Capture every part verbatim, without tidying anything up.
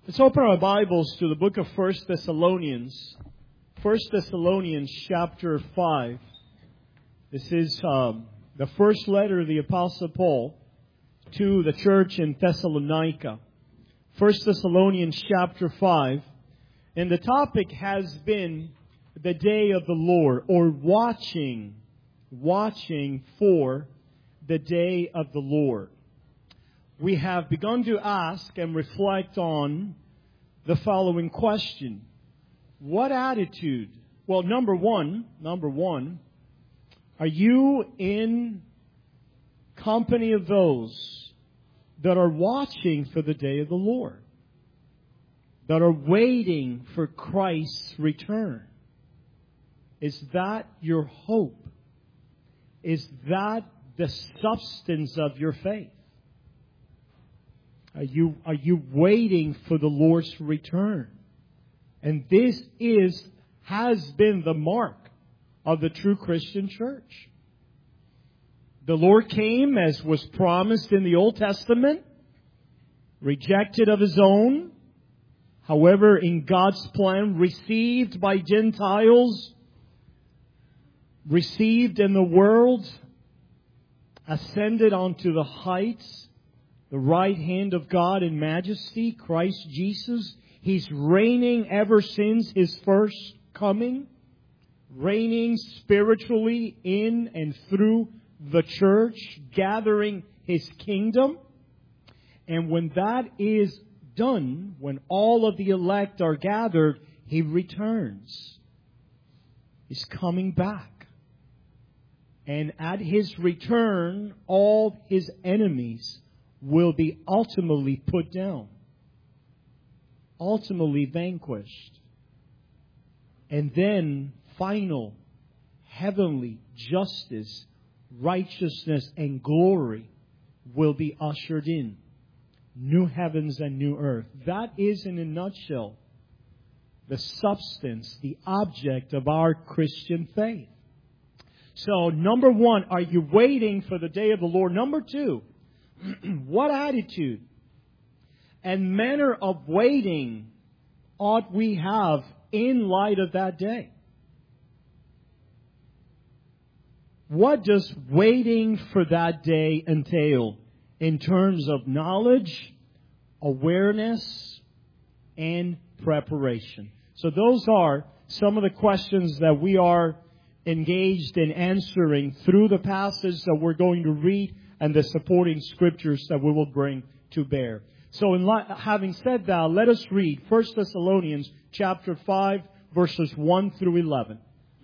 Let's open our Bibles to the book of First Thessalonians. First Thessalonians chapter five. This is um, the first letter of the Apostle Paul to the church in Thessalonica. First Thessalonians chapter five. And the topic has been the day of the Lord, or watching, watching for the day of the Lord. We have begun to ask and reflect on the following question. What attitude? Well, number one, number one, are you in company of those that are watching for the day of the Lord? That are waiting for Christ's return? Is that your hope? Is that the substance of your faith? Are you, are you waiting for the Lord's return? And this is, has been the mark of the true Christian church. The Lord came as was promised in the Old Testament, rejected of His own, however, in God's plan, received by Gentiles, received in the world, ascended onto the heights, the right hand of God in majesty, Christ Jesus. He's reigning ever since His first coming, reigning spiritually in and through the church, gathering His kingdom. And when that is done, when all of the elect are gathered, He returns. He's coming back. And at His return, all His enemies will be ultimately put down, ultimately vanquished. And then final, heavenly justice, righteousness, and glory will be ushered in. New heavens and new earth. That is, in a nutshell, the substance, the object of our Christian faith. So, number one, are you waiting for the day of the Lord? Number two, what attitude and manner of waiting ought we have in light of that day? What does waiting for that day entail in terms of knowledge, awareness, and preparation? So those are some of the questions that we are engaged in answering through the passage that we're going to read and the supporting scriptures that we will bring to bear. So in li- having said that, let us read First Thessalonians chapter five, verses one through eleven.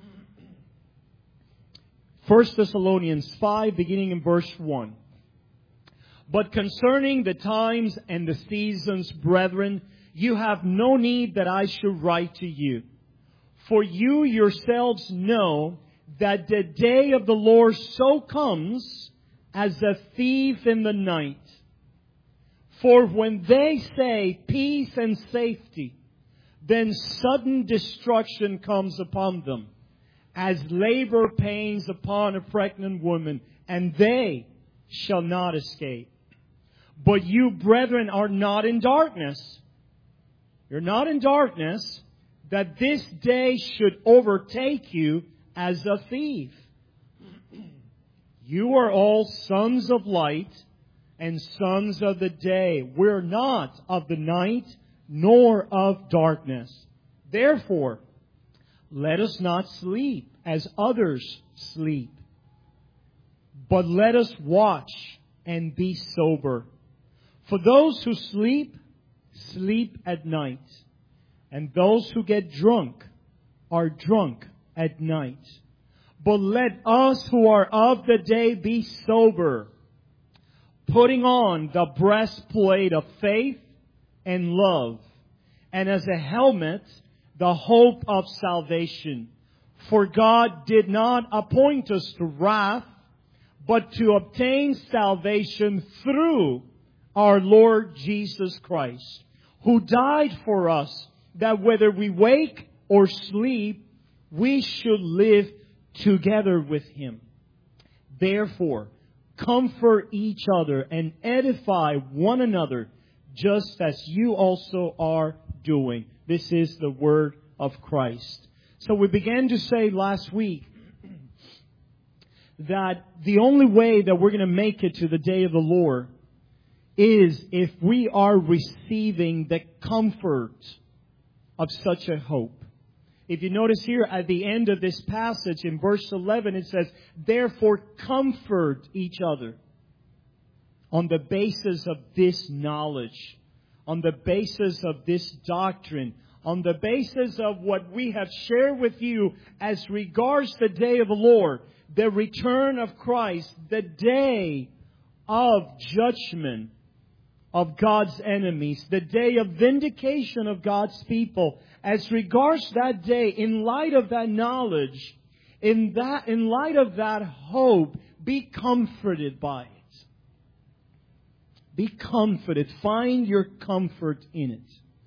First Thessalonians five, beginning in verse one. But concerning the times and the seasons, brethren, you have no need that I should write to you. For you yourselves know that the day of the Lord so comes as a thief in the night. For when they say peace and safety, then sudden destruction comes upon them, as labor pains upon a pregnant woman, and they shall not escape. But you, brethren, are not in darkness. You're not in darkness, that this day should overtake you as a thief. You are all sons of light and sons of the day. We're not of the night nor of darkness. Therefore, let us not sleep as others sleep, but let us watch and be sober. For those who sleep, sleep at night, and those who get drunk are drunk at night. But let us who are of the day be sober, putting on the breastplate of faith and love, and as a helmet, the hope of salvation. For God did not appoint us to wrath, but to obtain salvation through our Lord Jesus Christ, who died for us, that whether we wake or sleep, we should live together with Him. Therefore, comfort each other and edify one another just as you also are doing. This is the word of Christ. So we began to say last week that the only way that we're going to make it to the day of the Lord is if we are receiving the comfort of such a hope. If you notice here at the end of this passage in verse eleven, it says, therefore comfort each other on the basis of this knowledge, on the basis of this doctrine, on the basis of what we have shared with you as regards the day of the Lord, the return of Christ, the day of judgment of God's enemies, the day of vindication of God's people. As regards that day, in light of that knowledge, in that, in light of that hope, be comforted by it. Be comforted. Find your comfort in it.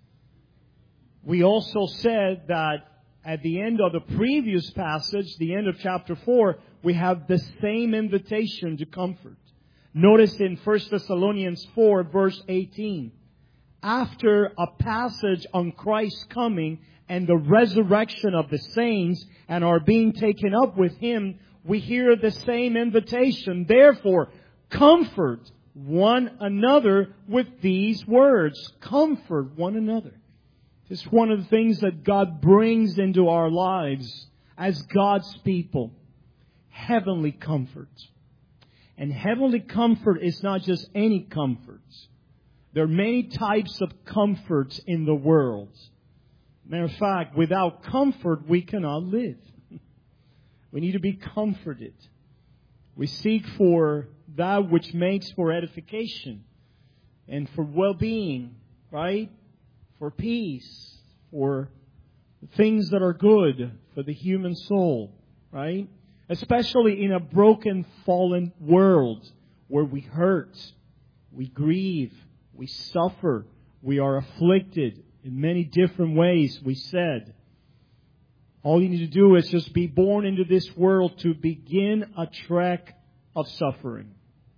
We also said that at the end of the previous passage, the end of chapter four, we have the same invitation to comfort. Notice in First Thessalonians four, verse eighteen, after a passage on Christ's coming and the resurrection of the saints and our being taken up with Him, we hear the same invitation. Therefore, comfort one another with these words. Comfort one another. It's one of the things that God brings into our lives as God's people. Heavenly comfort. And heavenly comfort is not just any comfort. There are many types of comforts in the world. Matter of fact, without comfort, we cannot live. We need to be comforted. We seek for that which makes for edification and for well-being, right? For peace, for things that are good for the human soul, right? Especially in a broken, fallen world where we hurt, we grieve, we suffer, we are afflicted in many different ways, we said. All you need to do is just be born into this world to begin a trek of suffering.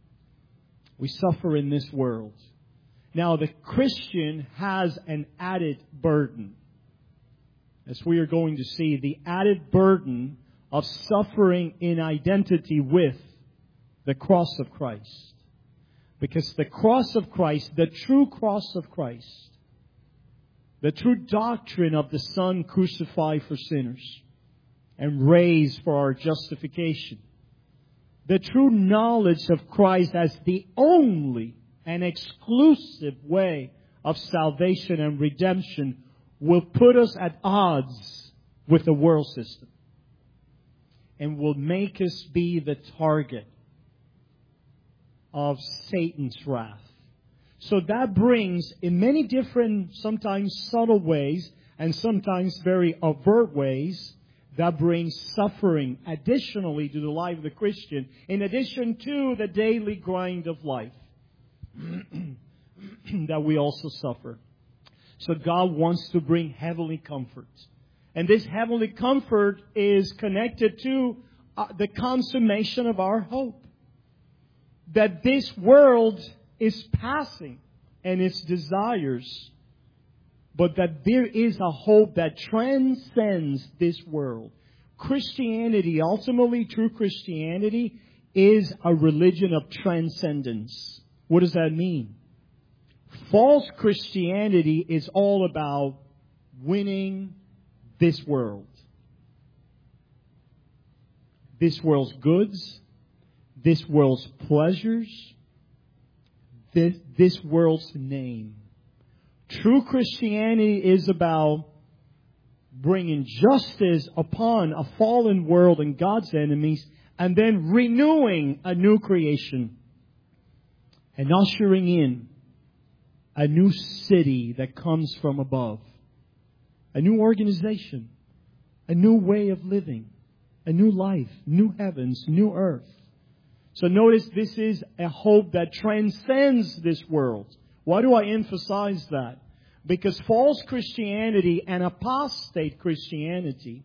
We suffer in this world. Now, the Christian has an added burden. As we are going to see, the added burden of suffering in identity with the cross of Christ. Because the cross of Christ, the true cross of Christ, the true doctrine of the Son crucified for sinners and raised for our justification, the true knowledge of Christ as the only and exclusive way of salvation and redemption will put us at odds with the world system and will make us be the target of Satan's wrath. So that brings, in many different, sometimes subtle ways, and sometimes very overt ways, that brings suffering additionally to the life of the Christian, in addition to the daily grind of life that we also suffer. So God wants to bring heavenly comfort. And this heavenly comfort is connected to uh, the consummation of our hope. That this world is passing and its desires, but that there is a hope that transcends this world. Christianity, ultimately true Christianity, is a religion of transcendence. What does that mean? False Christianity is all about winning this world. This world's goods, this world's pleasures, this, this world's name. True Christianity is about bringing justice upon a fallen world and God's enemies, and then renewing a new creation and ushering in a new city that comes from above, a new organization, a new way of living, a new life, new heavens, new earth. So notice this is a hope that transcends this world. Why do I emphasize that? Because false Christianity and apostate Christianity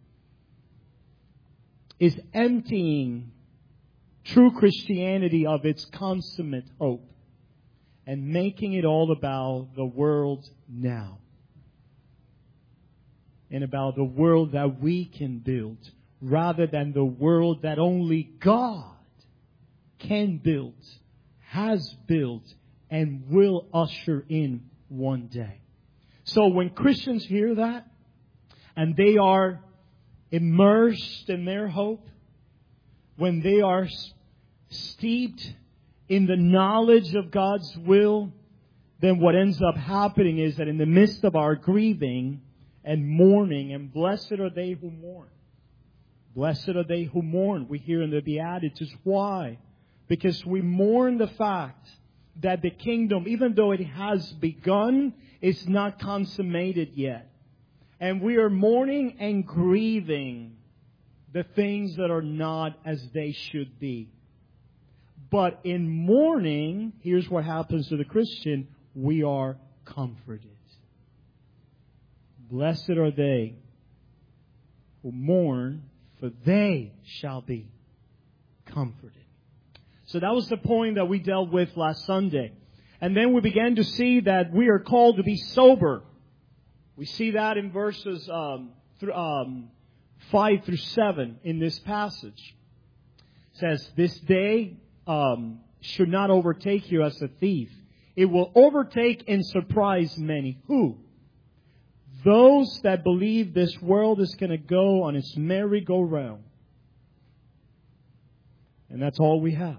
is emptying true Christianity of its consummate hope. and making it all about the world now. And about the world that we can build, rather than the world that only God can build, has built, and will usher in one day. So when Christians hear that, and they are immersed in their hope, when they are steeped in the knowledge of God's will, then what ends up happening is that in the midst of our grieving and mourning, and blessed are they who mourn. Blessed are they who mourn. We hear in the Beatitudes. Why? Because we mourn the fact that the kingdom, even though it has begun, is not consummated yet. And we are mourning and grieving the things that are not as they should be. But in mourning, here's what happens to the Christian. We are comforted. Blessed are they who mourn, for they shall be comforted. So that was the point that we dealt with last Sunday. And then we began to see that we are called to be sober. We see that in verses um, th- um, five through seven in this passage. It says, this day um, should not overtake you as a thief. It will overtake and surprise many. Who? Those that believe this world is going to go on its merry-go-round. And that's all we have.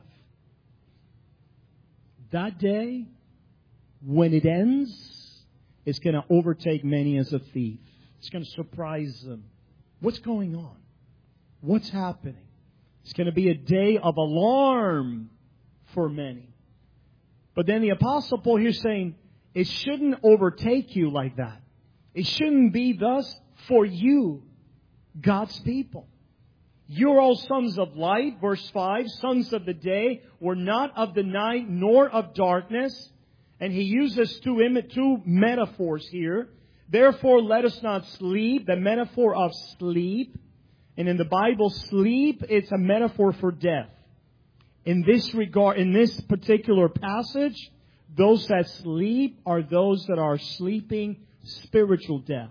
That day, when it ends, it's going to overtake many as a thief. It's going to surprise them. What's going on? What's happening? It's going to be a day of alarm for many. But then the Apostle Paul here is saying, it shouldn't overtake you like that. It shouldn't be thus for you, God's people. You're all sons of light, verse five, sons of the day, were not of the night nor of darkness. And he uses two, Im- two metaphors here. Therefore, let us not sleep, the metaphor of sleep. And in the Bible, sleep, it's a metaphor for death. In this regard, in this particular passage, those that sleep are those that are sleeping spiritual death.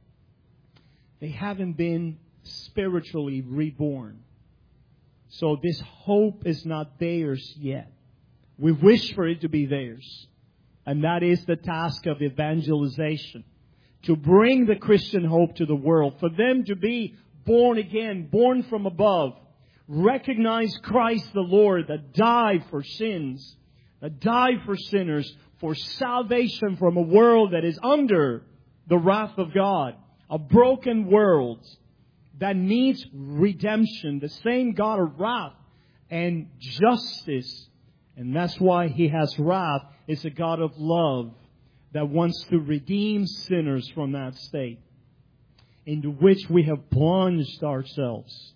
They haven't been spiritually reborn. So this hope is not theirs yet. We wish for it to be theirs. And that is the task of evangelization. To bring the Christian hope to the world. For them to be born again, born from above. Recognize Christ the Lord that died for sins. That died for sinners. For salvation from a world that is under the wrath of God. A broken world that needs redemption. The same God of wrath and justice. And that's why He has wrath. It's a God of love that wants to redeem sinners from that state into which we have plunged ourselves.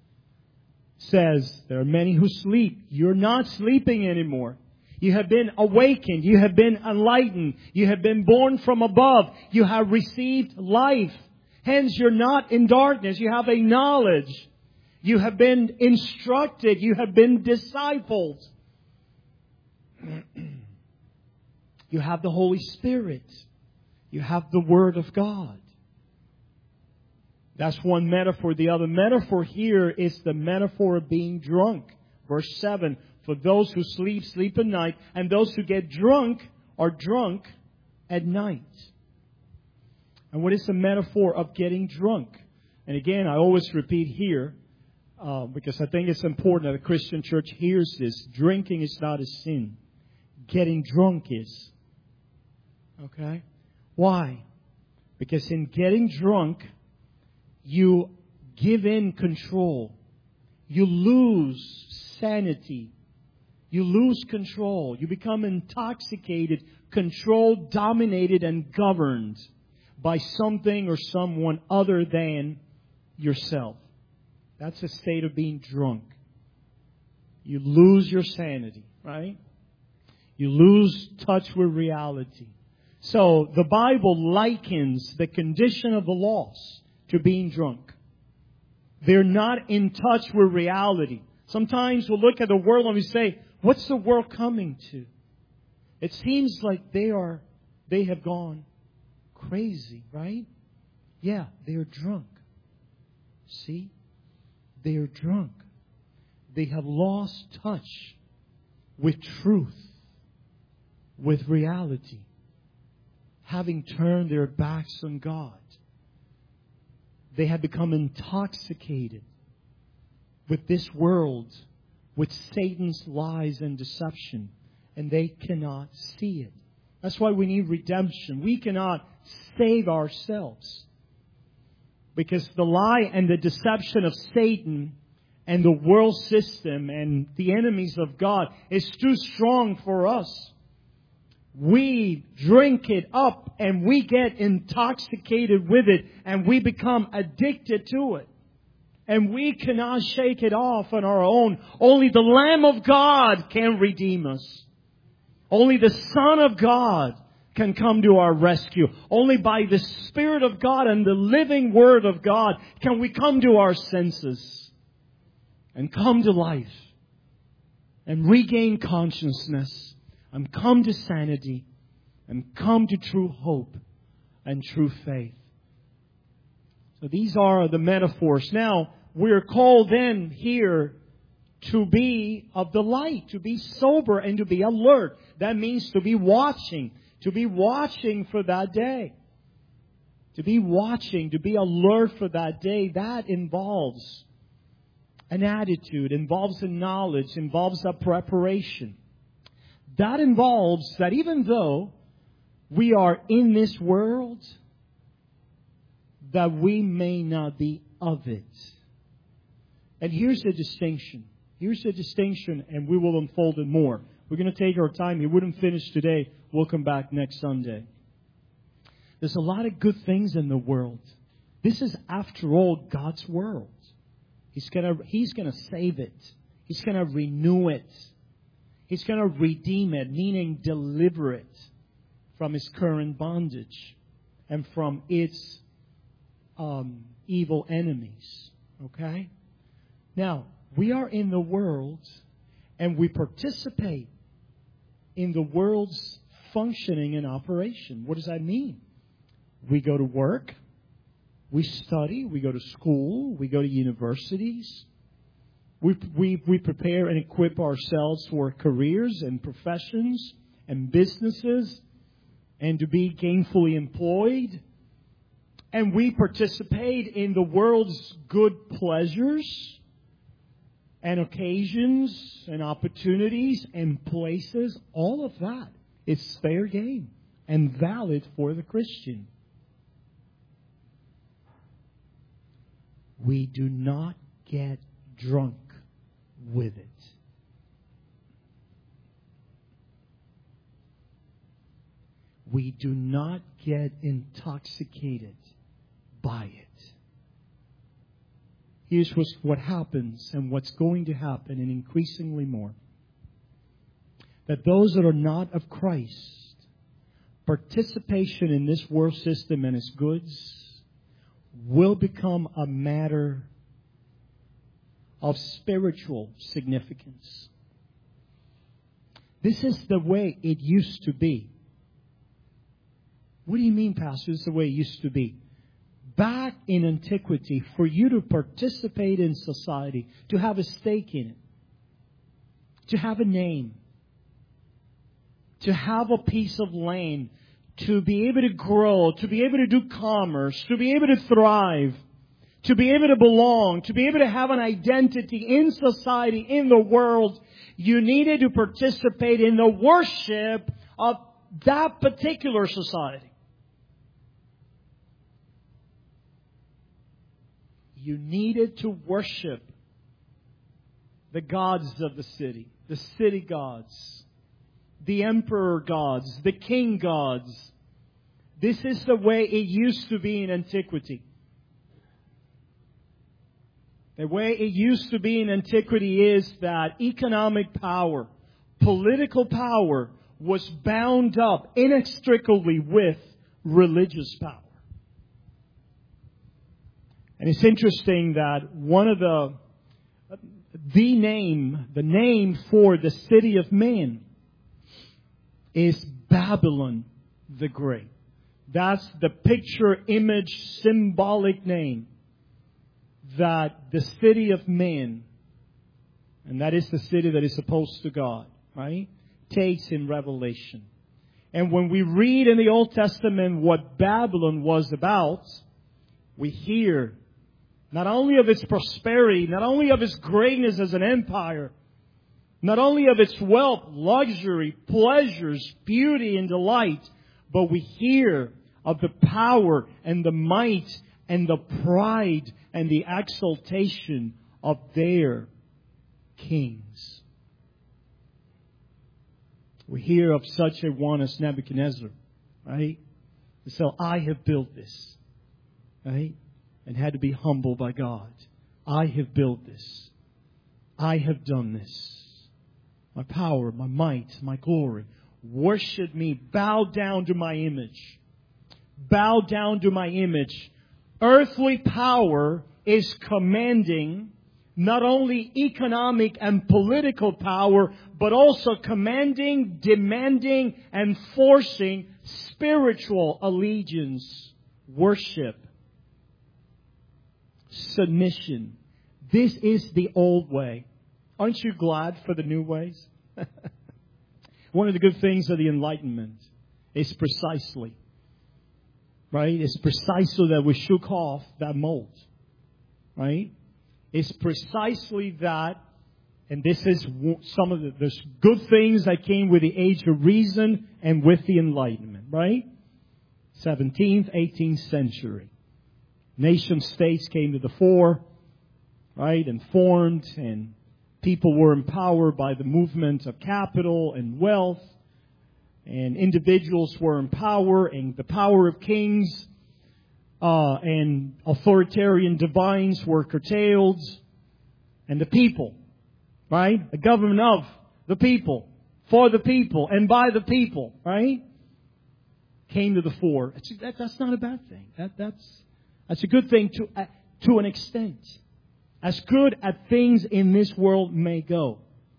Says, there are many who sleep. You're not sleeping anymore. You have been awakened. You have been enlightened. You have been born from above. You have received life. Hence, you're not in darkness. You have a knowledge. You have been instructed. You have been discipled. You have the Holy Spirit. You have the Word of God. That's one metaphor. The other metaphor here is the metaphor of being drunk. Verse seven. For those who sleep, sleep at night. And those who get drunk are drunk at night. And what is the metaphor of getting drunk? And again, I always repeat here, uh, because I think it's important that the Christian church hears this. Drinking is not a sin. Getting drunk is. Okay? Why? Because in getting drunk, you give in control. You lose sanity. You lose control. You become intoxicated, controlled, dominated, and governed by something or someone other than yourself. That's a state of being drunk. You lose your sanity, right? You lose touch with reality. So the Bible likens the condition of the lost to being drunk. They're not in touch with reality. Sometimes we'll look at the world and we say, what's the world coming to? It seems like they are, they have gone crazy, right? Yeah, they are drunk. See? They are drunk. They have lost touch with truth, with reality, having turned their backs on God. They have become intoxicated with this world, with Satan's lies and deception, and they cannot see it. That's why we need redemption. We cannot save ourselves, because the lie and the deception of Satan and the world system and the enemies of God is too strong for us. We drink it up and we get intoxicated with it and we become addicted to it. And we cannot shake it off on our own. Only the Lamb of God can redeem us. Only the Son of God can come to our rescue. Only by the Spirit of God and the living Word of God can we come to our senses and come to life and regain consciousness and come to sanity and come to true hope and true faith. So these are the metaphors. Now, we're called then here to be of the light, to be sober and to be alert. That means to be watching, to be watching for that day. To be watching, to be alert for that day, that involves an attitude, involves a knowledge, involves a preparation. That involves that even though we are in this world, that we may not be of it. And here's the distinction. Here's the distinction, and we will unfold it more. We're going to take our time. We wouldn't finish today. We'll come back next Sunday. There's a lot of good things in the world. This is, after all, God's world. He's going to, He's going to save it. He's going to renew it. He's going to redeem it, meaning deliver it from its current bondage and from its um, evil enemies. Okay? Now, we are in the world and we participate in the world's functioning and operation. What does that mean? We go to work, we study, we go to school, we go to universities. We, we, we prepare and equip ourselves for careers and professions and businesses and to be gainfully employed. And we participate in the world's good pleasures and occasions and opportunities and places. All of that is fair game and valid for the Christian. We do not get drunk with it. We do not get intoxicated by it. Here's what happens and what's going to happen, and increasingly more. That those that are not of Christ, participation in this world system and its goods will become a matter of spiritual significance. This is the way it used to be. What do you mean, Pastor? This is the way it used to be. Back in antiquity, for you to participate in society, to have a stake in it, to have a name, to have a piece of land, to be able to grow, to be able to do commerce, to be able to thrive, to be able to belong, to be able to have an identity in society, in the world, you needed to participate in the worship of that particular society. You needed to worship the gods of the city, the city gods, the emperor gods, the king gods. This is the way it used to be in antiquity. The way it used to be in antiquity is that economic power, political power, was bound up inextricably with religious power. And it's interesting that one of the, the name, the name for the city of man is Babylon the Great. That's the picture, image, symbolic name that the city of man, and that is the city that is opposed to God, right, takes in Revelation. And when we read in the Old Testament what Babylon was about, we hear not only of its prosperity, not only of its greatness as an empire, not only of its wealth, luxury, pleasures, beauty, and delight, but we hear of the power and the might and the pride and the exaltation of their kings. We hear of such a one as Nebuchadnezzar, right? So I have built this, right? And had to be humbled by God. I have built this. I have done this. My power, my might, my glory. Worship me. Bow down to my image. Bow down to my image. Earthly power is commanding not only economic and political power, but also commanding, demanding, and forcing spiritual allegiance, worship, submission. This is the old way. Aren't you glad for the new ways? One of the good things of the Enlightenment is precisely, right? It's precisely that we shook off that mold, right? It's precisely that, and this is some of the there's good things that came with the age of reason and with the Enlightenment, right? seventeenth, eighteenth century. Nation states came to the fore, right, and formed, and people were empowered by the movement of capital and wealth, and individuals were empowered, and the power of kings uh, and authoritarian divines were curtailed, and the people, right, the government of the people, for the people, and by the people, right, came to the fore. That's, that, that's not a bad thing. That, that's that's a good thing to uh, to an extent. As good as things in this world may go.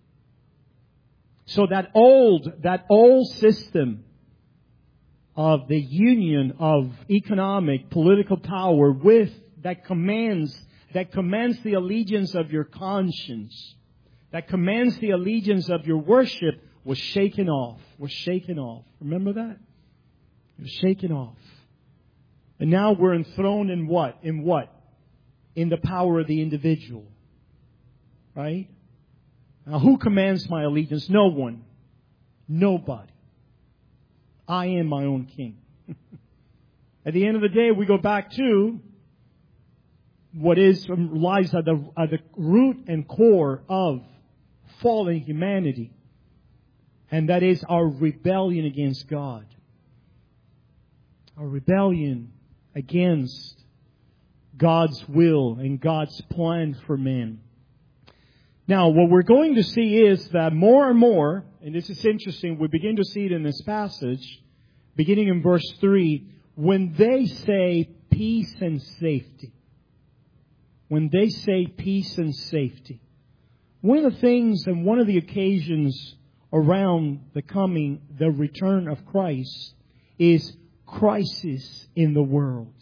So that old, that old system of the union of economic, political power with, that commands, that commands the allegiance of your conscience, that commands the allegiance of your worship, was shaken off, was shaken off. Remember that? It was shaken off. And now we're enthroned in what? In what? In the power of the individual. Right? Now, who commands my allegiance? No one. Nobody. I am my own king. At the end of the day, we go back to what is lies at the, at the root and core of fallen humanity. And that is our rebellion against God. Our rebellion against God's will and God's plan for men. Now, what we're going to see is that more and more, and this is interesting, we begin to see it in this passage, beginning in verse three, when they say peace and safety. When they say peace and safety. One of the things and one of the occasions around the coming, the return of Christ, is crisis in the world.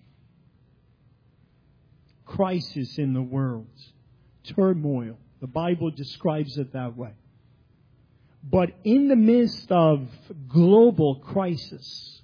Crisis in the world. Turmoil. The Bible describes it that way. But in the midst of global crisis,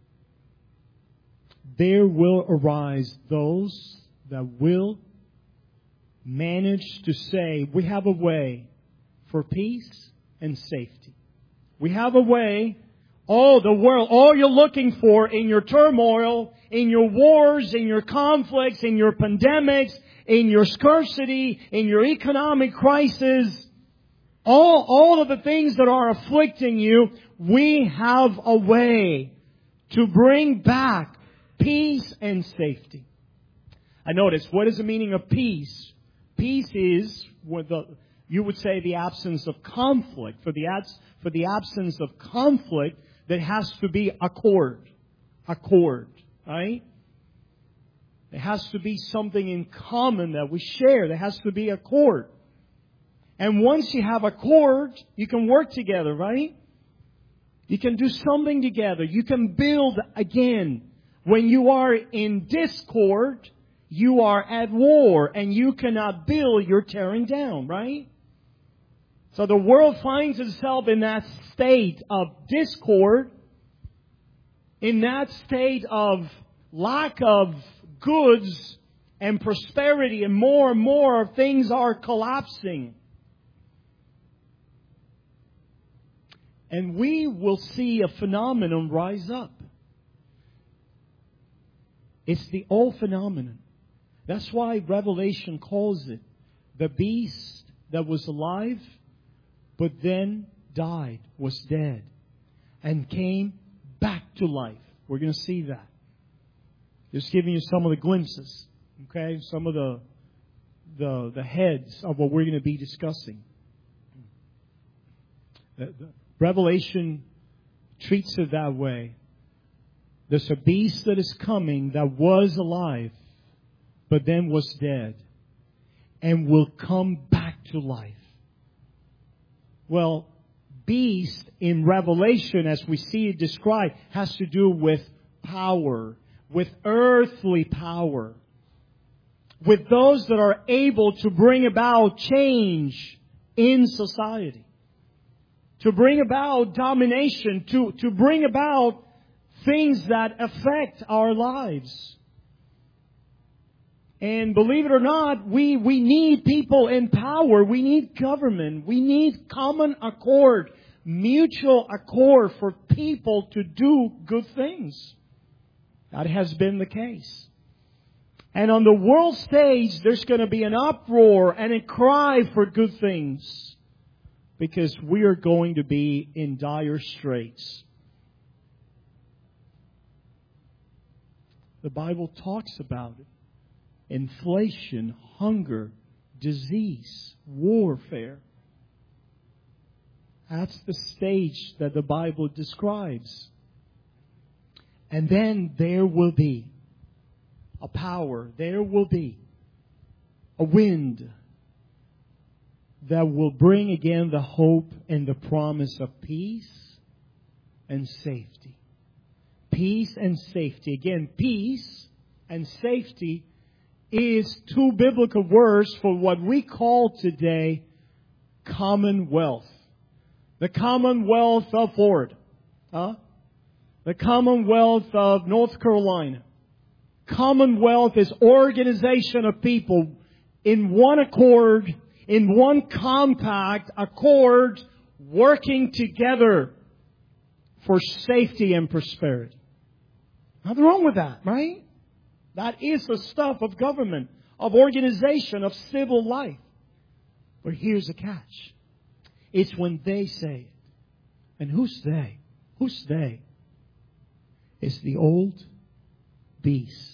there will arise those that will manage to say, we have a way for peace and safety. We have a way. Oh, the world, all you're looking for in your turmoil, in your wars, in your conflicts, in your pandemics, in your scarcity, in your economic crisis, all, all of the things that are afflicting you, we have a way to bring back peace and safety. I notice, what is the meaning of peace? Peace is what the, you would say the absence of conflict. For the, abs, for the absence of conflict, there has to be accord. Accord, right? There has to be something in common that we share. There has to be accord. And once you have accord, you can work together, right? You can do something together. You can build again. When you are in discord, you are at war, and you cannot build, you're tearing down, right? So the world finds itself in that state of discord, in that state of lack of goods and prosperity, and more and more things are collapsing. And we will see a phenomenon rise up. It's the old phenomenon. That's why Revelation calls it the beast that was alive, but then died, was dead, and came back to life. We're going to see that. Just giving you some of the glimpses, okay? Some of the the, the heads of what we're going to be discussing. The, the Revelation treats it that way. There's a beast that is coming that was alive, but then was dead, and will come back to life. Well, beast in Revelation, as we see it described, has to do with power, with earthly power, with those that are able to bring about change in society, to bring about domination, to, to bring about things that affect our lives. And believe it or not, we, we need people in power. We need government. We need common accord, mutual accord for people to do good things. That has been the case. And on the world stage, there's going to be an uproar and a cry for good things, because we are going to be in dire straits. The Bible talks about it. Inflation, hunger, disease, warfare. That's the stage that the Bible describes. And then there will be a power, there will be a wind that will bring again the hope and the promise of peace and safety. Peace and safety. Again, peace and safety is two biblical words for what we call today commonwealth. The Commonwealth of Ford. Huh? The Commonwealth of North Carolina. Commonwealth is organization of people in one accord, in one compact accord, working together for safety and prosperity. Nothing wrong with that, right? That is the stuff of government, of organization, of civil life. But here's the catch. It's when they say it. And who's they? Who's they? It's the old beast.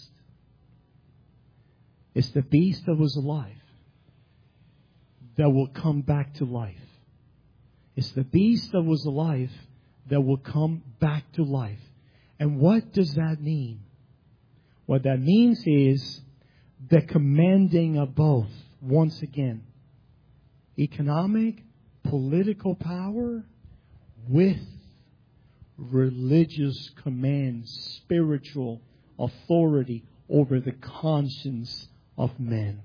It's the beast that was alive that will come back to life. It's the beast that was alive that will come back to life. And what does that mean? What that means is the commanding of both, once again. Economic, political power with religious command, spiritual authority over the conscience of men.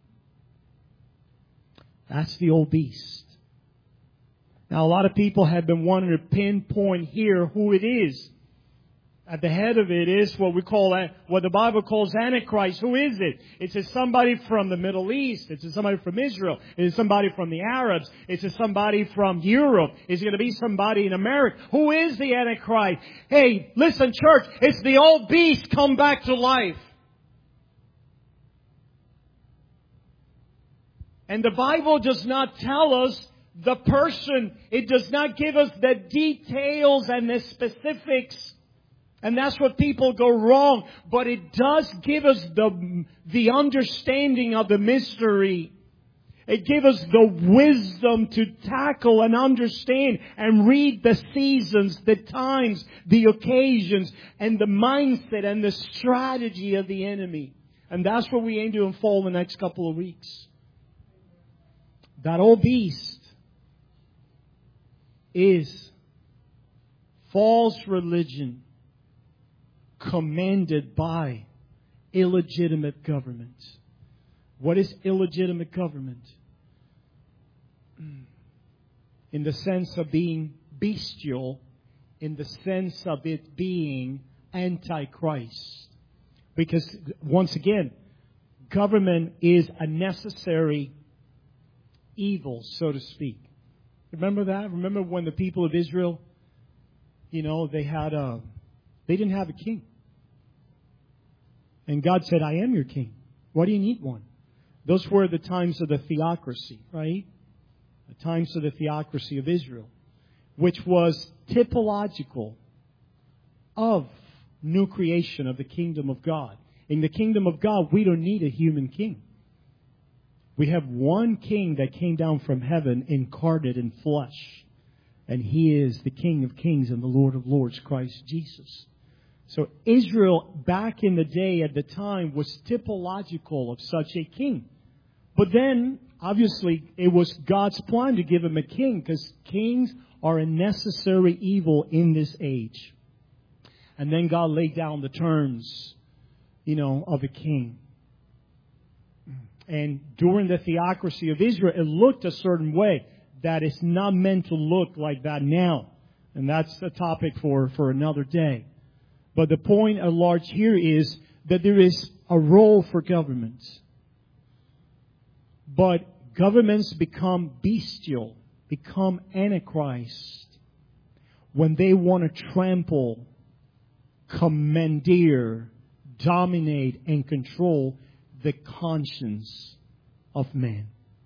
That's the old beast. Now, a lot of people have been wanting to pinpoint here who it is. At the head of it is what we call, what the Bible calls Antichrist. Who is it? It's somebody from the Middle East. It's somebody from Israel. It's somebody from the Arabs. It's somebody from Europe. It's going to be somebody in America. Who is the Antichrist? Hey, listen, church. It's the old beast come back to life. And the Bible does not tell us the person. It does not give us the details and the specifics. And that's what people go wrong. But it does give us the, the understanding of the mystery. It gives us the wisdom to tackle and understand and read the seasons, the times, the occasions, and the mindset and the strategy of the enemy. And that's what we aim to unfold in the next couple of weeks. That old beast is false religion commanded by illegitimate government. What is illegitimate government? In the sense of being bestial, in the sense of it being antichrist. Because, once again, government is a necessary evil, so to speak. Remember that? Remember when the people of Israel, you know, they had a, they didn't have a king. And God said, I am your king. Why do you need one? Those were the times of the theocracy, right? The times of the theocracy of Israel, which was typological of new creation of the kingdom of God. In the kingdom of God, we don't need a human king. We have one king that came down from heaven, incarnate in flesh. And He is the King of kings and the Lord of lords, Christ Jesus. So Israel, back in the day at the time, was typological of such a king. But then, obviously, it was God's plan to give him a king, because kings are a necessary evil in this age. And then God laid down the terms, you know, of a king. And during the theocracy of Israel, it looked a certain way that is not meant to look like that now. And that's a topic for, for another day. But the point at large here is that there is a role for governments. But governments become bestial, become antichrist, when they want to trample, commandeer, dominate, and control the conscience of man.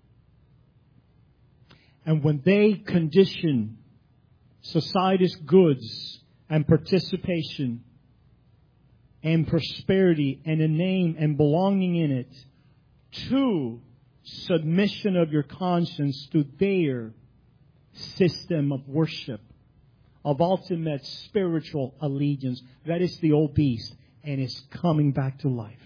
And when they condition society's goods and participation and prosperity and a name and belonging in it to submission of your conscience to their system of worship, of ultimate spiritual allegiance, that is the old beast, and is coming back to life.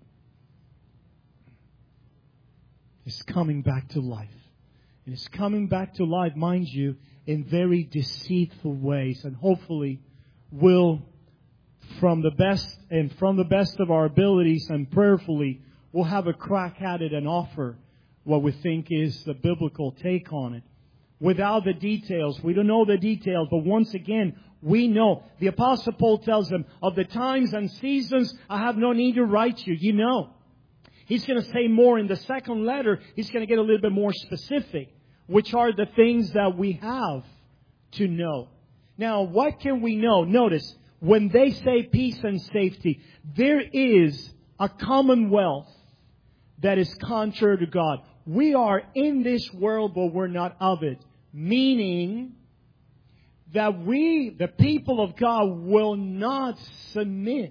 It's coming back to life. And it's coming back to life, mind you, in very deceitful ways. And hopefully will, from the best and from the best of our abilities and prayerfully, we'll have a crack at it and offer what we think is the biblical take on it. Without the details, we don't know the details, but once again, we know. The Apostle Paul tells them, of the times and seasons, I have no need to write you. You know. He's going to say more in the second letter. He's going to get a little bit more specific, which are the things that we have to know. Now, what can we know? Notice, when they say peace and safety, there is a commonwealth that is contrary to God. We are in this world, but we're not of it. Meaning that we, the people of God, will not submit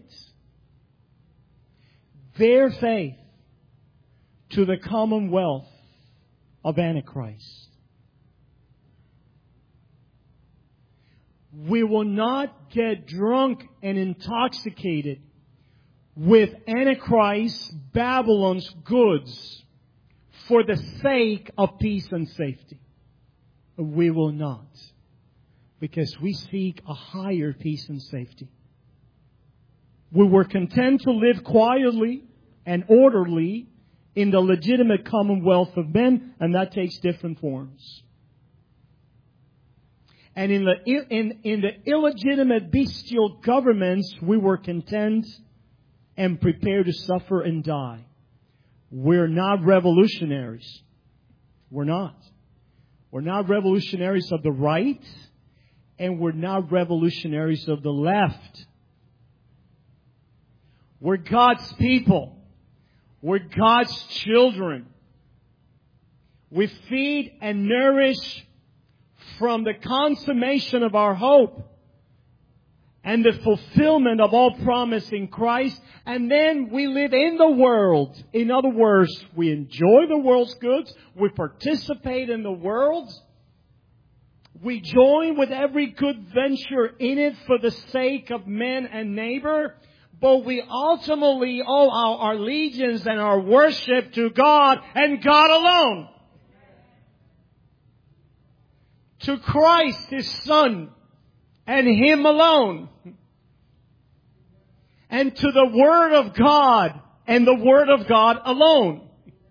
their faith to the commonwealth of Antichrist. We will not get drunk and intoxicated with Antichrist, Babylon's goods, for the sake of peace and safety. We will not. Because we seek a higher peace and safety. We were content to live quietly and orderly in the legitimate commonwealth of men, and that takes different forms. And in the, in, in the illegitimate bestial governments, we were content and prepared to suffer and die. We're not revolutionaries. We're not. We're not revolutionaries of the right, and we're not revolutionaries of the left. We're God's people. We're God's children. We feed and nourish from the consummation of our hope and the fulfillment of all promise in Christ. And then we live in the world. In other words, we enjoy the world's goods. We participate in the world. We join with every good venture in it for the sake of men and neighbor. But we ultimately owe our, our allegiance and our worship to God and God alone. To Christ, His Son, and Him alone. And to the Word of God and the Word of God alone.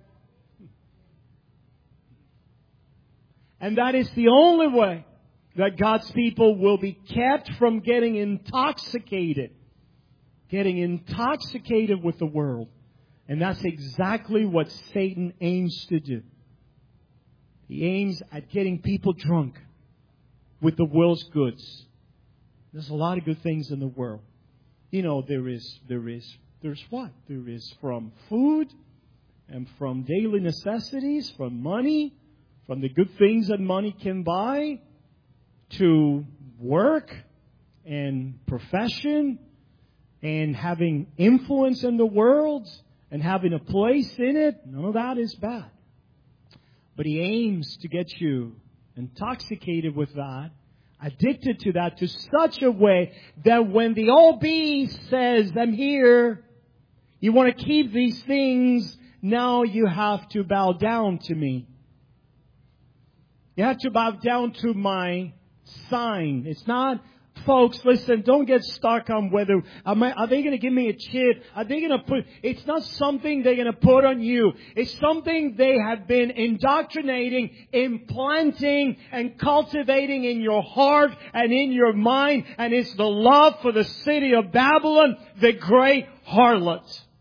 And that is the only way that God's people will be kept from getting intoxicated. Getting intoxicated with the world. And that's exactly what Satan aims to do. He aims at getting people drunk with the world's goods. There's a lot of good things in the world. You know, there is, there is, there's what? There is from food and from daily necessities, from money, from the good things that money can buy, to work and profession and having influence in the world and having a place in it. None of that is bad. But he aims to get you intoxicated with that, addicted to that to such a way that when the old beast says, I'm here, you want to keep these things, now you have to bow down to me. You have to bow down to my sign. It's not, folks, listen, don't get stuck on whether, am I, are they going to give me a chip? Are they going to put, it's not something they're going to put on you. It's something they have been indoctrinating, implanting, and cultivating in your heart and in your mind. And it's the love for the city of Babylon, the great harlot.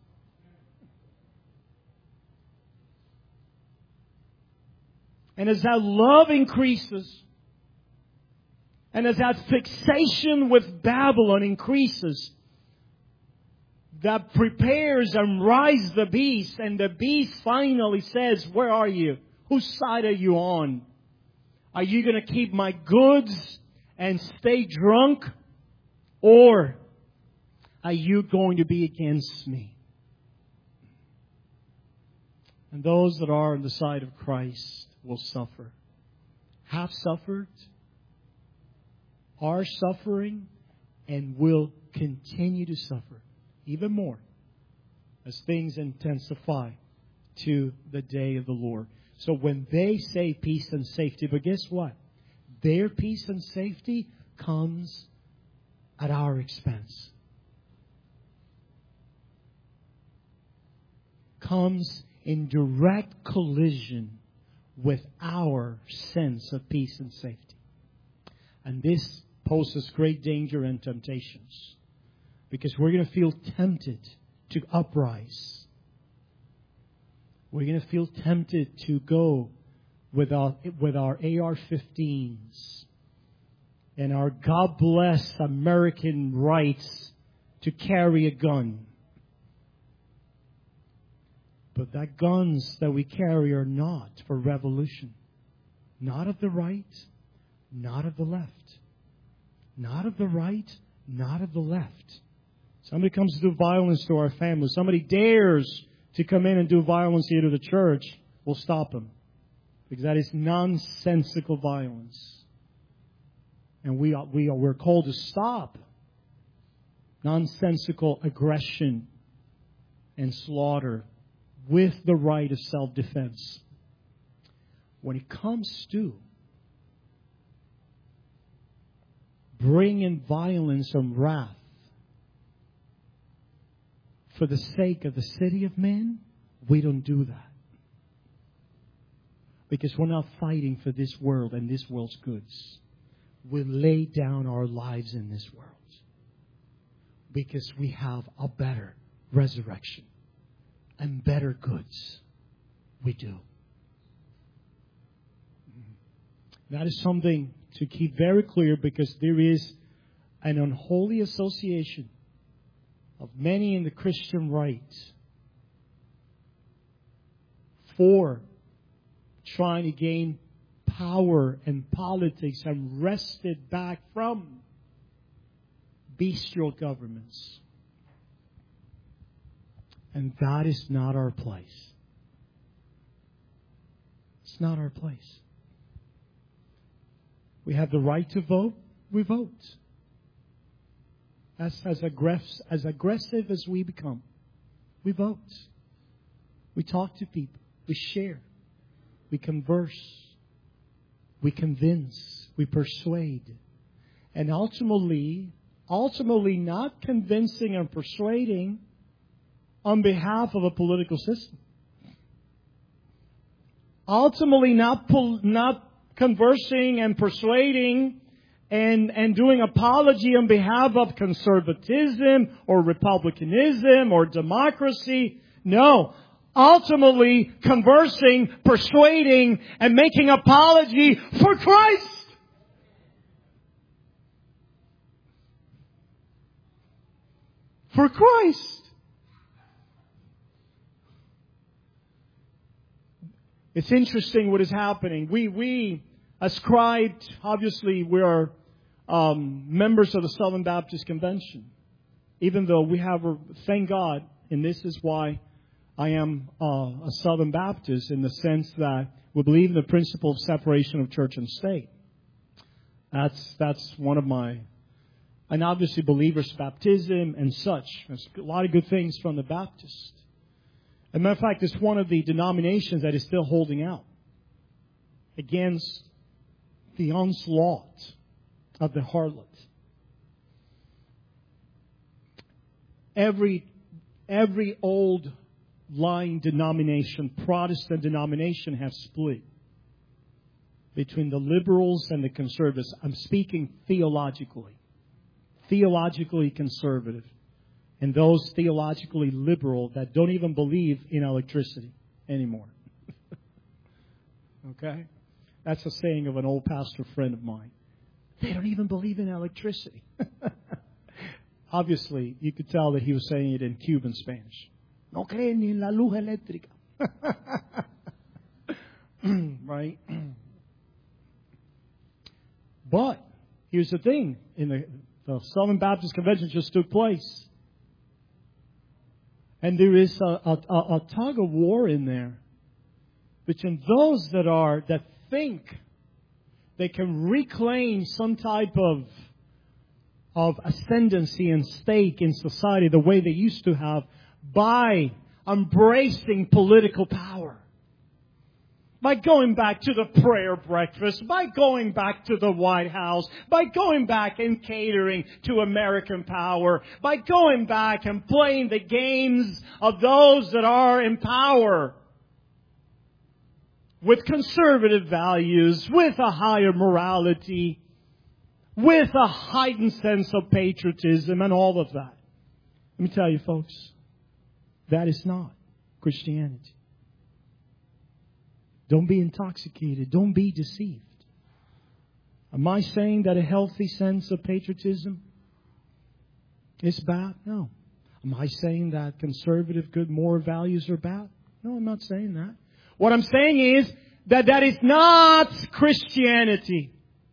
And as that love increases, and as that fixation with Babylon increases, that prepares and rises the beast, and the beast finally says, where are you? Whose side are you on? Are you going to keep my goods and stay drunk? Or are you going to be against me? And those that are on the side of Christ will suffer. Have suffered, are suffering, and will continue to suffer even more as things intensify to the day of the Lord. So when they say peace and safety, but guess what? Their peace and safety comes at our expense. Comes in direct collision with our sense of peace and safety. And this poses great danger and temptations, because we're going to feel tempted to uprise. We're going to feel tempted to go with our, with our A R fifteens and our God bless American rights to carry a gun. But that guns that we carry are not for revolution. Not of the right, not of the left. Not of the right, not of the left. Somebody comes to do violence to our family. Somebody dares to come in and do violence here to the church. We'll stop them. Because that is nonsensical violence. And we are, we are, we're called to stop nonsensical aggression and slaughter with the right of self-defense. When it comes to bringing violence and wrath for the sake of the city of men, we don't do that. Because we're not fighting for this world and this world's goods. We lay down our lives in this world because we have a better resurrection and better goods. We do. That is something to keep very clear, because there is an unholy association of many in the Christian right for trying to gain power and politics and wrest it back from bestial governments. And that is not our place. It's not our place. We have the right to vote. We vote. As, as, aggress- as aggressive as we become, we vote. We talk to people. We share. We converse. We convince. We persuade. And ultimately, ultimately not convincing and persuading on behalf of a political system. Ultimately not, pol- not conversing and persuading and, and doing apology on behalf of conservatism or republicanism or democracy. No. Ultimately conversing, persuading, and making apology for Christ. For Christ. It's interesting what is happening. We, we ascribed, obviously we are um, members of the Southern Baptist Convention. Even though we have, a, thank God, and this is why I am uh, a Southern Baptist, in the sense that we believe in the principle of separation of church and state. That's, that's one of my, and obviously believers' baptism and such. There's a lot of good things from the Baptist. As a matter of fact, it's one of the denominations that is still holding out against the onslaught of the harlot. Every, every old line denomination, Protestant denomination, has split between the liberals and the conservatives. I'm speaking theologically. Theologically conservative. And those theologically liberal that don't even believe in electricity anymore. Okay? That's a saying of an old pastor friend of mine. They don't even believe in electricity. Obviously, you could tell that he was saying it in Cuban Spanish. No creen ni en la luz eléctrica. Right? But here's the thing. In the, the Southern Baptist Convention just took place. And there is a, a, a tug of war in there between those that are, that think they can reclaim some type of, of ascendancy and stake in society the way they used to have by embracing political power. By going back to the prayer breakfast, by going back to the White House, by going back and catering to American power, by going back and playing the games of those that are in power with conservative values, with a higher morality, with a heightened sense of patriotism and all of that. Let me tell you, folks, that is not Christianity. Don't be intoxicated. Don't be deceived. Am I saying that a healthy sense of patriotism is bad? No. Am I saying that conservative, good, moral values are bad? No, I'm not saying that. What I'm saying is that that is not Christianity.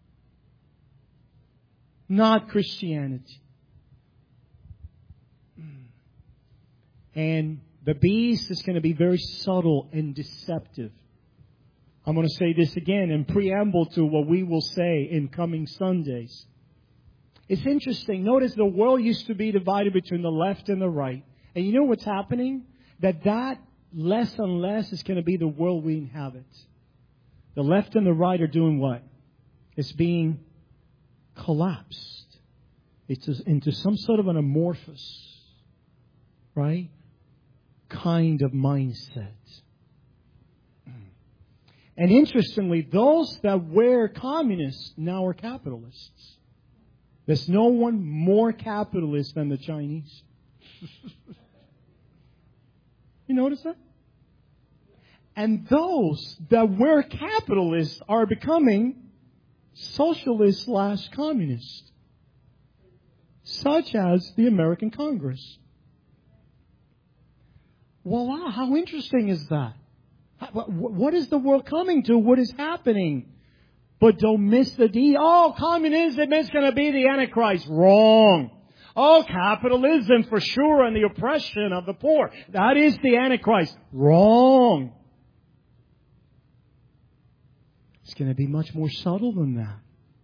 Not Christianity. And the beast is going to be very subtle and deceptive. I'm going to say this again in preamble to what we will say in coming Sundays. It's interesting. Notice the world used to be divided between the left and the right. And you know what's happening? That that less and less is going to be the world we inhabit. The left and the right are doing what? It's being collapsed. It's into some sort of an amorphous, right, kind of mindset. And interestingly, those that were communists now are capitalists. There's no one more capitalist than the Chinese. You notice that? And those that were capitalists are becoming socialist slash communist, such as the American Congress. Voila, how interesting is that? What is the world coming to? What is happening? But don't miss the D. Oh, communism is going to be the Antichrist. Wrong. Oh, capitalism for sure and the oppression of the poor. That is the Antichrist. Wrong. It's going to be much more subtle than that.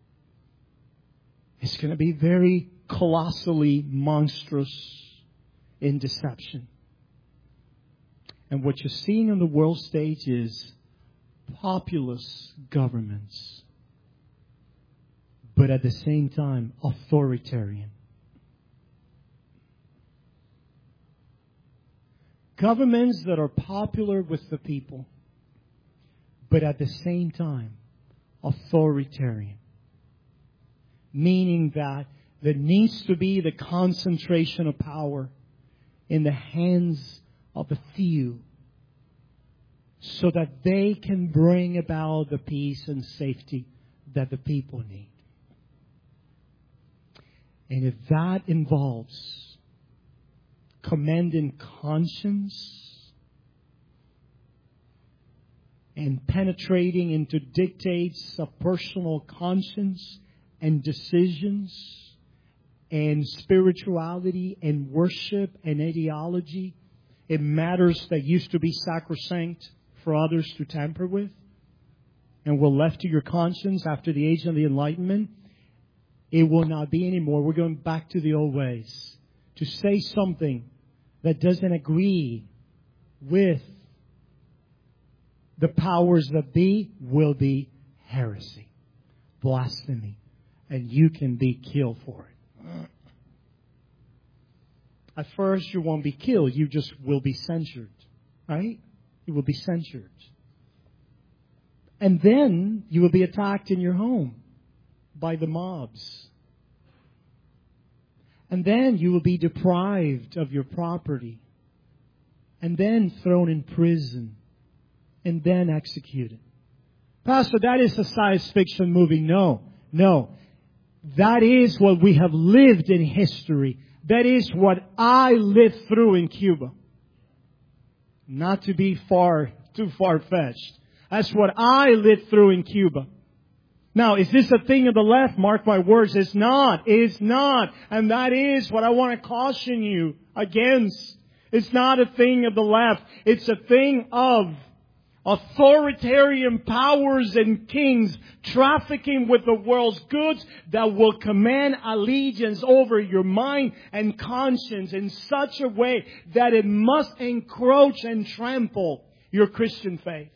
It's going to be very colossally monstrous in deception. And what you're seeing on the world stage is populist governments but at the same time authoritarian. Governments that are popular with the people, but at the same time authoritarian. Meaning that there needs to be the concentration of power in the hands of the few, so that they can bring about the peace and safety that the people need. And if that involves commanding conscience and penetrating into dictates of personal conscience and decisions and spirituality and worship and ideology, in matters that used to be sacrosanct for others to tamper with, and were left to your conscience after the age of the Enlightenment, it will not be anymore. We're going back to the old ways. To say something that doesn't agree with the powers that be will be heresy, blasphemy, and you can be killed for it. At first, you won't be killed. You just will be censured. Right? You will be censured. And then you will be attacked in your home by the mobs. And then you will be deprived of your property. And then thrown in prison. And then executed. Pastor, that is a science fiction movie. No. No. That is what we have lived in history. That is what I lived through in Cuba. Not to be far, too far-fetched. That's what I lived through in Cuba. Now, is this a thing of the left? Mark my words, it's not. It's not. And that is what I want to caution you against. It's not a thing of the left. It's a thing of authoritarian powers and kings trafficking with the world's goods that will command allegiance over your mind and conscience in such a way that it must encroach and trample your Christian faith.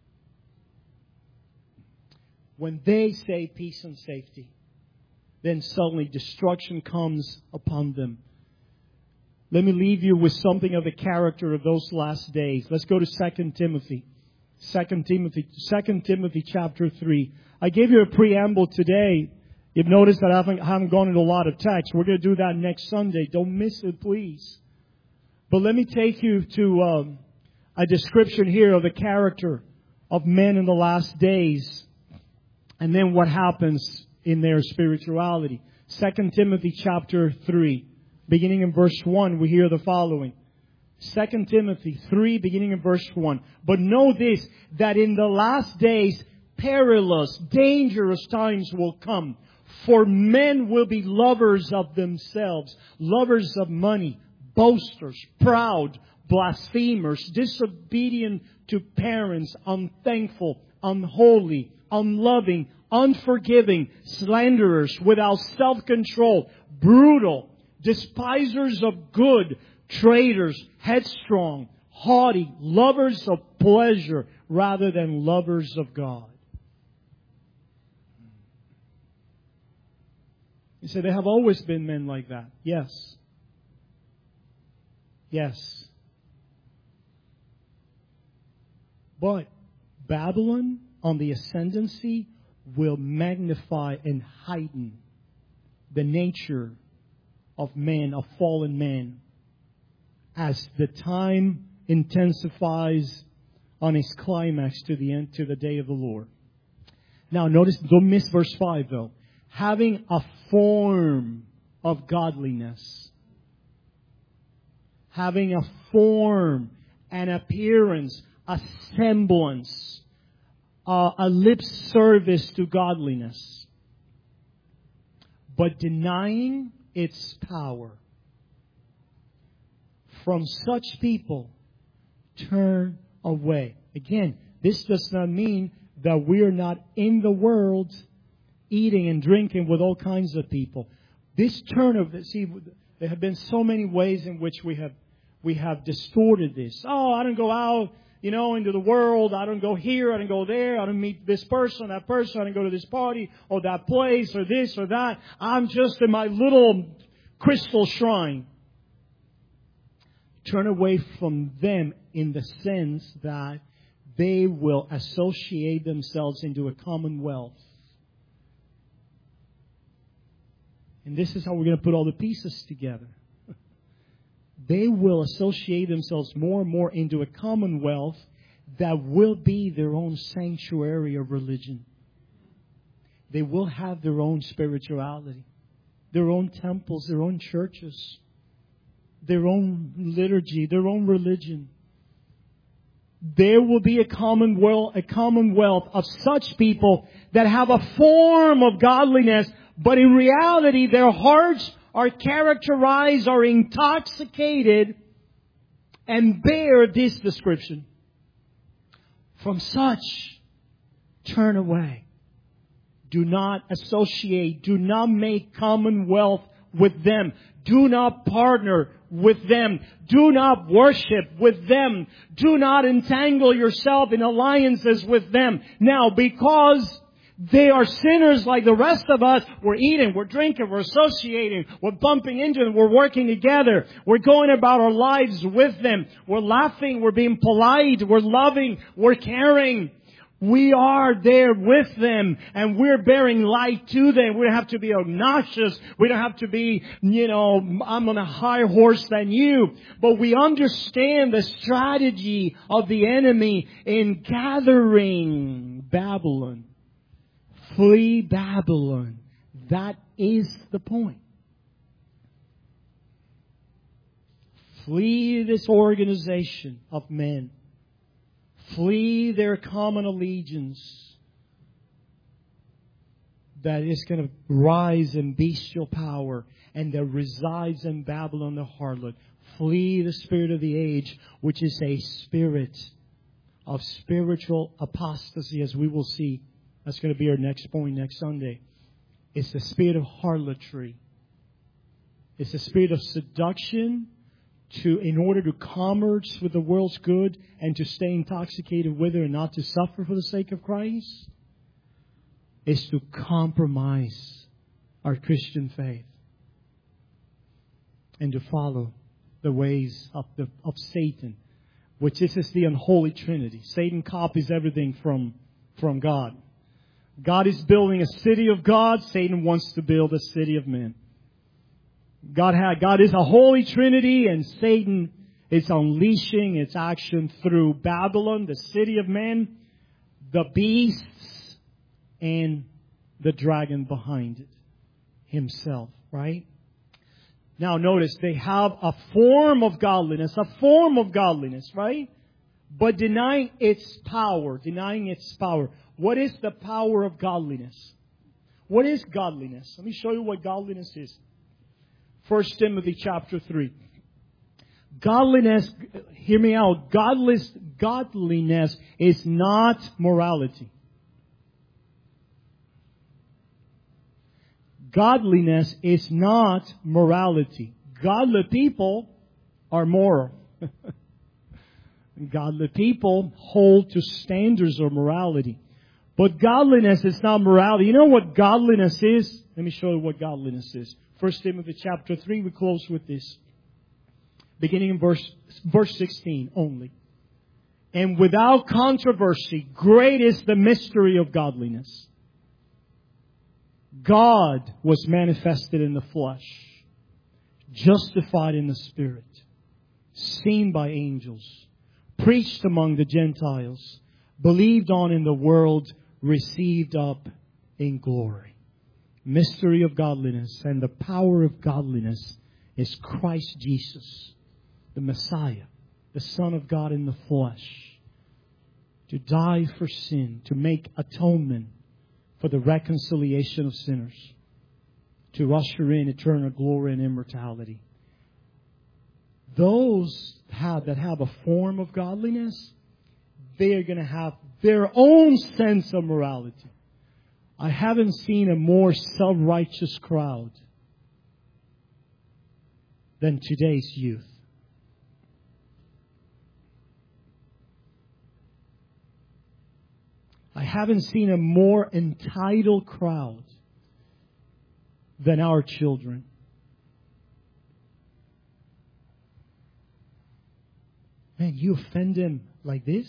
When they say peace and safety, then suddenly destruction comes upon them. Let me leave you with something of the character of those last days. Let's go to Second Timothy. Second Timothy, Second Timothy chapter three. I gave you a preamble today. You've noticed that I haven't, I haven't gone into a lot of text. We're going to do that next Sunday. Don't miss it, please. But let me take you to um, a description here of the character of men in the last days, and then what happens in their spirituality. Second Timothy chapter three, beginning in verse one, we hear the following. Second Timothy three, beginning in verse one. But know this, that in the last days, perilous, dangerous times will come. For men will be lovers of themselves, lovers of money, boasters, proud, blasphemers, disobedient to parents, unthankful, unholy, unloving, unforgiving, slanderers, without self-control, brutal, despisers of good, traitors, headstrong, haughty, lovers of pleasure rather than lovers of God. You say, there have always been men like that. Yes. Yes. But Babylon on the ascendancy will magnify and heighten the nature of man, of fallen man, as the time intensifies on its climax to the end, to the day of the Lord. Now notice, don't miss verse five though. Having a form of godliness. Having a form, an appearance, a semblance, uh, a lip service to godliness. But denying its power. From such people, turn away. Again, this does not mean that we are not in the world eating and drinking with all kinds of people. This turn of, see, there have been so many ways in which we have we have distorted this. Oh, I don't go out you know, into the world. I don't go here. I don't go there. I don't meet this person, that person. I don't go to this party or that place or this or that. I'm just in my little crystal shrine. Turn away from them in the sense that they will associate themselves into a commonwealth. And this is how we're going to put all the pieces together. They will associate themselves more and more into a commonwealth that will be their own sanctuary of religion. They will have their own spirituality, their own temples, their own churches, their own liturgy, their own religion. There will be a commonwealth, a commonwealth of such people that have a form of godliness, but in reality their hearts are characterized or intoxicated and bear this description. From such, turn away. Do not associate. Do not make commonwealth with them. Do not partner with them. Do not worship with them. Do not entangle yourself in alliances with them. Now, because they are sinners like the rest of us, we're eating, we're drinking, we're associating, we're bumping into them, we're working together, we're going about our lives with them, we're laughing, we're being polite, we're loving, we're caring. We are there with them and we're bearing light to them. We don't have to be obnoxious. We don't have to be, you know, I'm on a higher horse than you. But we understand the strategy of the enemy in gathering Babylon. Flee Babylon. That is the point. Flee this organization of men. Flee their common allegiance that is going to rise in bestial power and that resides in Babylon the harlot. Flee the spirit of the age, which is a spirit of spiritual apostasy, as we will see. That's going to be our next point next Sunday. It's the spirit of harlotry. It's the spirit of seduction to, in order to commerce with the world's good and to stay intoxicated with it and not to suffer for the sake of Christ. Is to compromise our Christian faith and to follow the ways of the of Satan, which is the unholy trinity. Satan copies everything from, from God. God is building a city of God. Satan wants to build a city of men. God had, God is a holy trinity, and Satan is unleashing its action through Babylon, the city of men, the beasts, and the dragon behind it himself, right? Now notice, they have a form of godliness, a form of godliness, right? But denying its power, denying its power. What is the power of godliness? What is godliness? Let me show you what godliness is. First Timothy chapter three. Godliness, hear me out, godless, godliness is not morality. Godliness is not morality. Godly people are moral. Godly people hold to standards of morality. But godliness is not morality. You know what godliness is? Let me show you what godliness is. First Timothy chapter three, we close with this. Beginning in verse, verse sixteen only. And without controversy, great is the mystery of godliness. God was manifested in the flesh, justified in the Spirit, seen by angels, preached among the Gentiles, believed on in the world, received up in glory. Mystery of godliness, and the power of godliness is Christ Jesus, the Messiah, the Son of God in the flesh, to die for sin, to make atonement for the reconciliation of sinners, to usher in eternal glory and immortality. Those have, that have a form of godliness, they are going to have their own sense of morality. I haven't seen a more self-righteous crowd than today's youth. I haven't seen a more entitled crowd than our children. Man, you offend them like this,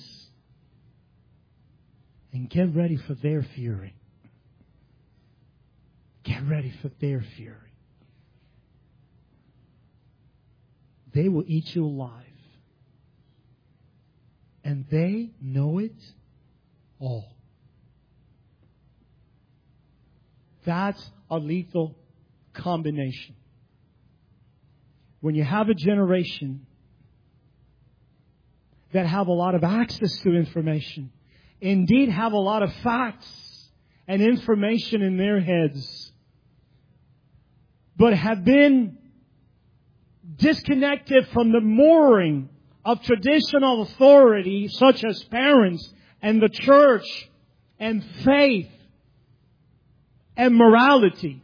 and get ready for their fury. Get ready for their fury. They will eat you alive. And they know it all. That's a lethal combination. When you have a generation that have a lot of access to information, indeed have a lot of facts and information in their heads, but have been disconnected from the mooring of traditional authority, such as parents and the church and faith and morality.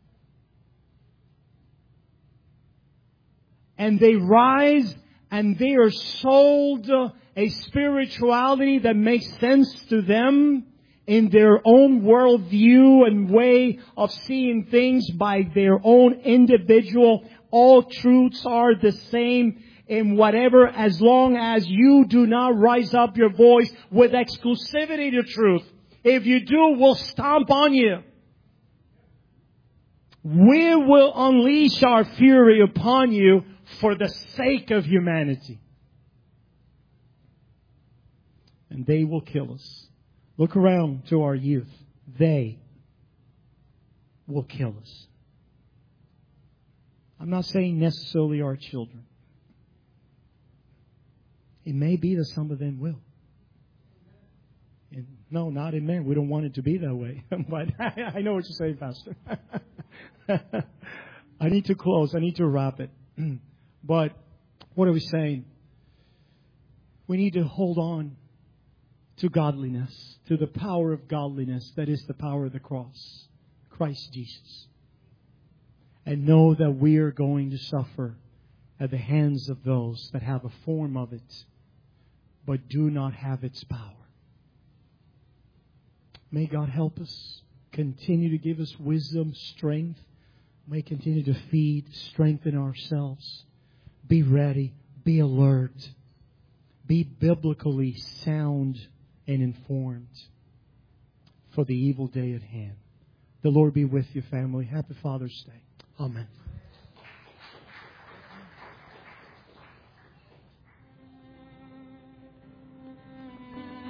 And they rise and they are sold a spirituality that makes sense to them in their own worldview and way of seeing things by their own individual. All truths are the same in whatever, as long as you do not rise up your voice with exclusivity to truth. If you do, we'll stomp on you. We will unleash our fury upon you for the sake of humanity. And they will kill us. Look around to our youth. They will kill us. I'm not saying necessarily our children. It may be that some of them will. And no, not amen. We don't want it to be that way. But I know what you're saying, Pastor. I need to close. I need to wrap it. But what are we saying? We need to hold on to godliness, to the power of godliness that is the power of the cross, Christ Jesus. And know that we are going to suffer at the hands of those that have a form of it, but do not have its power. May God help us, continue to give us wisdom, strength. May continue to feed, strengthen ourselves. Be ready, be alert, be biblically sound and informed for the evil day at hand. The Lord be with you, family. Happy Father's Day. Amen.